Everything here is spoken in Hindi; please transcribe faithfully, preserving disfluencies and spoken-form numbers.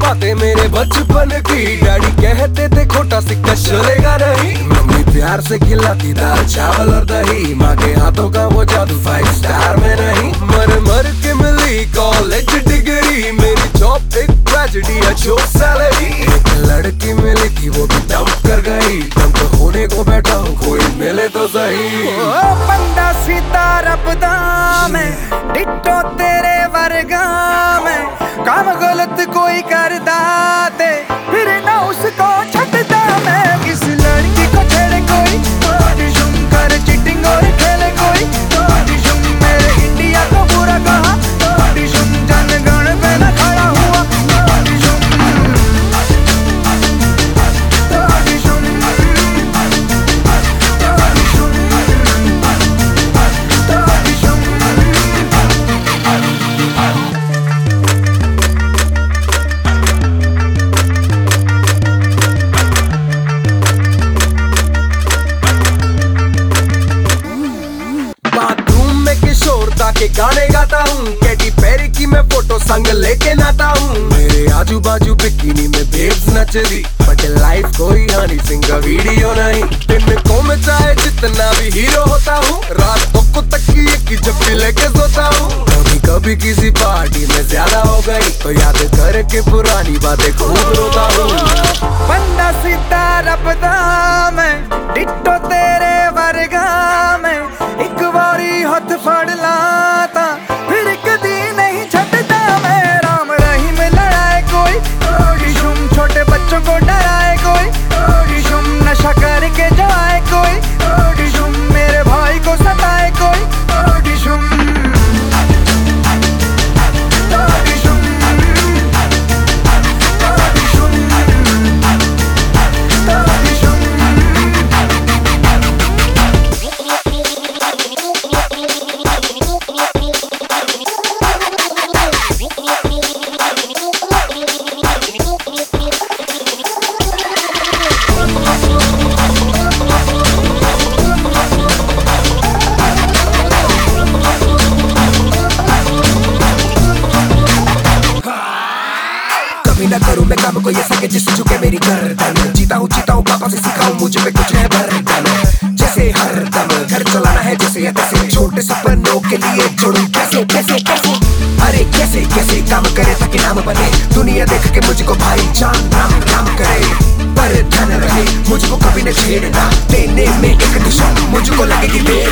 बातें मेरे बचपन की। डैडी कहते थे खोटा सिक्का चलेगा नहीं। मम्मी प्यार से खिलाती दाल चावल और दही। माँ के हाथों का वो जादू फाइव स्टार में नहीं। मर मर के मिली कॉलेज डिग्री। मेरी जॉब एक ट्रेजेडी है जो सैलरी। एक लड़की मिली थी वो भी डंप कर गई। डंप होने को बैठा हूँ कोई मिले तो सही। ओ बंदा सीता रबदा मैं डिट्टो तेरे वर्गा मैं। काम गलत कोई करदा दे फिर ना उसको छटदा मैं। किस लड़की को छेड़े कोई ऑडिशन कर चीटिंग और खेले कोई ऑडिशन। मेरे इंडिया को बुरा कहा ऑडिशन। जनगण पे न खड़ा हुआ ऑडिशन। के गाने गाता हूँ। कैटी पेरी की मैं फोटो संग लेके नाता हूँ। मेरे आजू बाजू बिकिनी में बेब्स नच रही। बट लाइफ कोई हनी सिंह का वीडियो नहीं। दिन को मैं चाहे जितना भी हीरो होता हूँ। रातों को तकिए की जप्पी लेके सोता हूँ। कभी कभी किसी पार्टी में ज्यादा हो गई तो याद करके पुरानी बातें खूब रोता हूँ। बंदा सीधा रबदा मैं डिट्टो तेरे वर्गा मैं। एक बारी हाथ फड़ लाता फिर कदी नहीं छटता मैं। राम रहीम लड़ाए कोई ऑडिशन। छोटे बच्चों को डराए कोई ऑडिशन। नशा करके जाए कोई ऑडिशन। मेरे भाई को सताए कोई ऑडिशन। कभी ना करूँ मैं काम को ये सके जिस झुके मेरी गर्दन। जीता हूँ जीता हूँ पापा से सीखा हूँ मुझे पे कुछ है बर्डन। जैसे हर दम घर चलाना है जैसे या तैसे। छोटे सपनों के लिए जोड़ूं कैसे कैसे कैसे। अरे कैसे कैसे काम करे ताकि नाम बने। दुनिया देख के मुझको भाई जान राम राम करे। पर धन रहे मुझको कभी न छेड़ना। देने में एक दिशा मुझको लगेगी